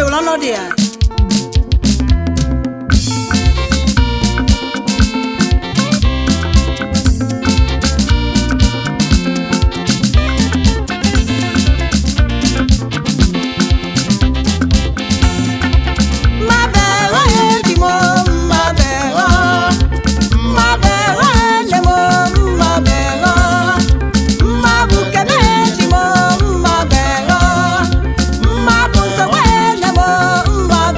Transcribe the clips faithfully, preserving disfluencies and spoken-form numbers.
lọ́nà dì à. Mama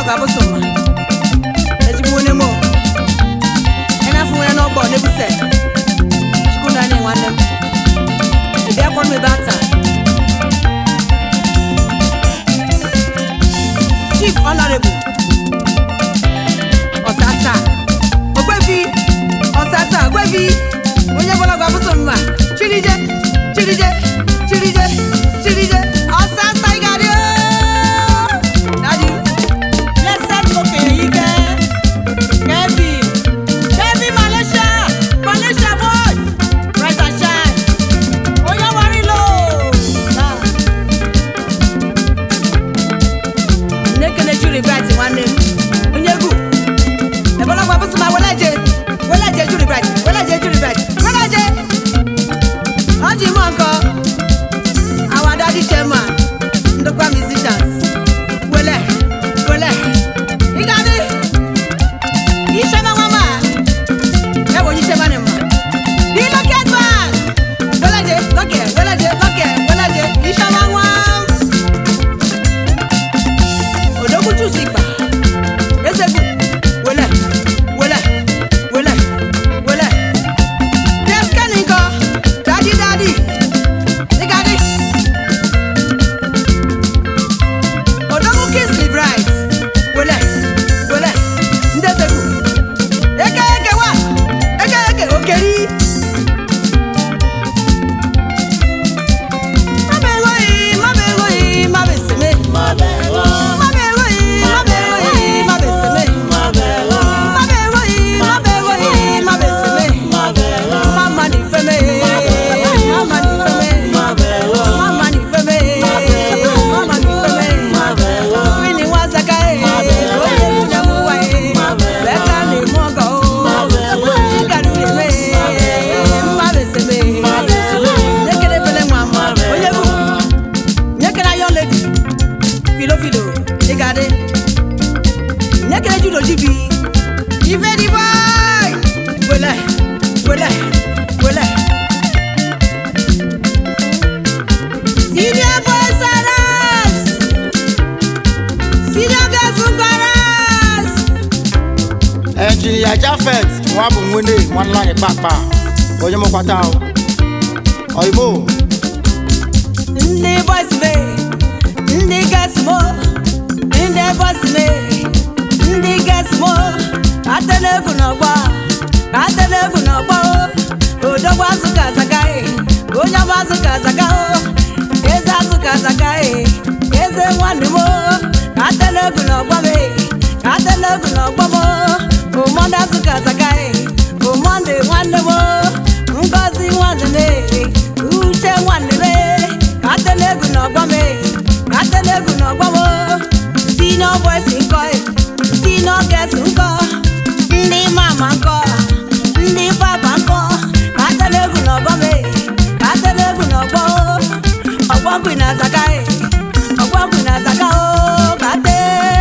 ga busuma ejimune mo ena fu ena ogbo ne buse chikuna ni nwanne ebi akon me bata Chief Honorable Osasa Ogbefi Osasa Ogbefi onye bola ga busuma chirije chirije chirije chirije Osasa igari Engineer Jafet wabu mwende wanlanye papa oye mo kwata o oyibo Ndi boys me Ndi gas mo Ndi boys me Ndi gas mo Atele kunogba Atele kunogba Odogwa suka sakai Onyama suka sakao Eza suka sakai Eze wani mo Atele kunogba me Atele kunogba mo Omonda suka sakai Omonde wande mo Ngozi wande me Uche wande me Katelegu no gbame Katelegu no gbamo Sino boys nko Sino girls nko Ndi mama nko Ndi papa nko Katelegu no gbame Katelegu no gbamo Ogbogu ina sakai Ogbogu ina sakao Kate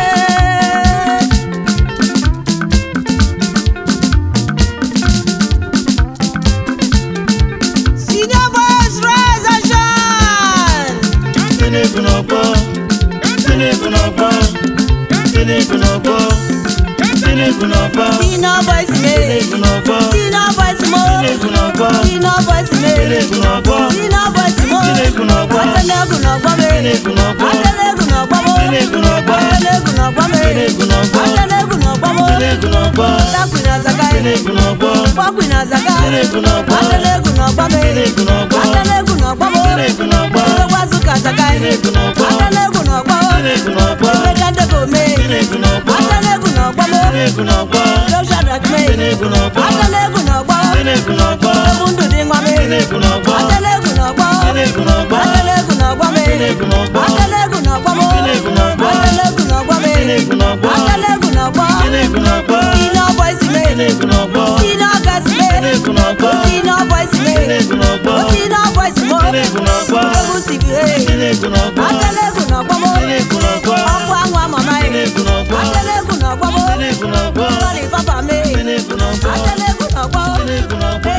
Sino boys me Sino boys mo Sino boys me Sino boys mo Atele guno gbame Atele guno gbamo Atele guno gbame Atele guno gbamo Takwina zakai Takwina zakai Atele guno gbame Atele guno gbamo Odogwa suka zakai Atele guno gbamo Mekande gome Atele guno gbamo Loshadak me Atele guno gbamo Ebundu dingwame Atele guno gbamo Atele guno gbamo Atele guno gbamo Atele guno gbamo Atele guno gbamo Sino boys me Sino girls me Sino boys me Sino boys mo Ogu sibi Atele guno gbamo Ọkwa anwa mama Atele guno gbamo Sorry papa me Atele guno gbamo